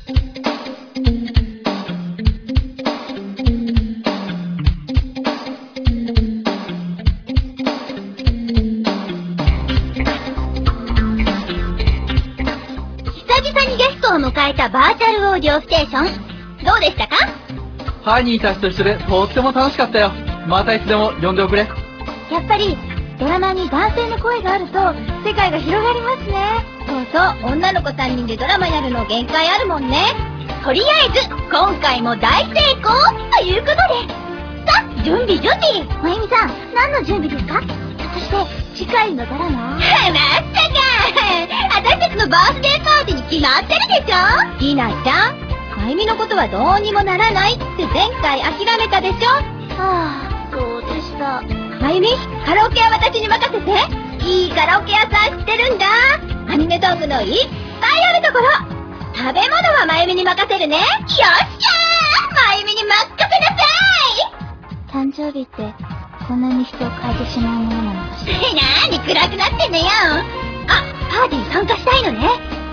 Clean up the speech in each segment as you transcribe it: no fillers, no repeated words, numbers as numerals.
迎えたバーチャルオーディオステーション、どうでしたか？ ハニーたちと一緒でとっても楽しかったよ。またいつでも呼んでおくれ。 やっぱりドラマに男性の声があると世界が広がりますね。そうそう、女の子3人でドラマやるの限界あるもんね。とりあえず今回も大成功ということで、さあ準備。まゆみさん、何の準備ですか？そして次回のドラマ、まさか私たちのバースデーパーティーに決まってるでしょ。ひなちゃん、まゆみのことはどうにもならないって前回諦めたでしょ。そうでした。まゆみ、カラオケは私に任せて。いいカラオケ屋さん知ってるんだ。アニメソングのいっぱいあるところ。食べ物はまゆみに任せるね。よっしゃー、まゆみに任せなさい。誕生日ってこんなに人を変えてしまうものなのかしら。なーに暗くなってんのよ。あ、パーティー参加したいのね。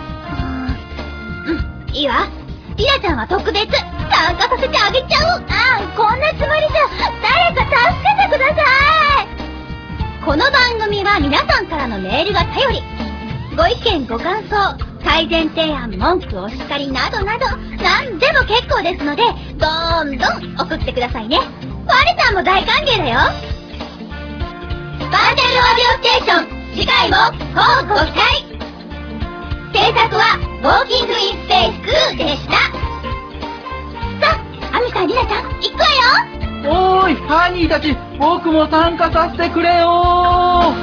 いいわ。りなちゃんは特別参加させてあげちゃう。こんなつもりじゃ。誰か助けてください。この番組は皆さんからのメールが頼り。ご意見ご感想、改善提案、文句お叱りなどなど何でも結構ですので、どんどん送ってくださいね。我さんも大歓迎だよ。バーチャルオーディオステーション、次回も乞うご期待。制作はウォーキングインスペースクーでした。さあ、アミさん、リナちゃん、行くわよ。 おーい、ハニーたち、僕も参加させてくれよー。